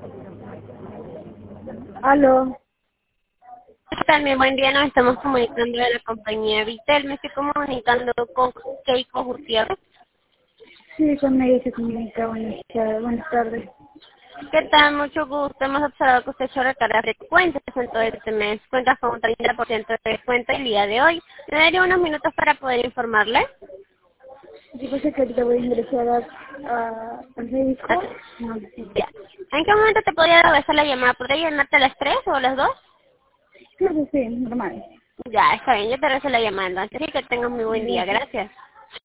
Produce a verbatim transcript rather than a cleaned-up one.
Aló. ¿Qué tal? Muy buen día, nos estamos comunicando de la compañía Vitel. Me estoy comunicando con Keiko Gutiérrez. Sí, con ella se comunica. Buenas tardes. Buenas tardes. ¿Qué tal? Mucho gusto. Hemos observado que usted ha hecho recargas frecuentes en todo este mes. Cuenta con un treinta por ciento de descuento el día de hoy. Le daría unos minutos para poder informarle. Yo pensé que ahorita voy a ingresar a, a, al médico. No, Ya. ¿En qué momento te podría regresar la llamada? ¿Podría llamarte a las tres o a las dos? creo que sí, normal. Ya, está bien. Yo te regreso la llamada. Entonces, sí, que tengas muy buen día. Gracias. Gracias.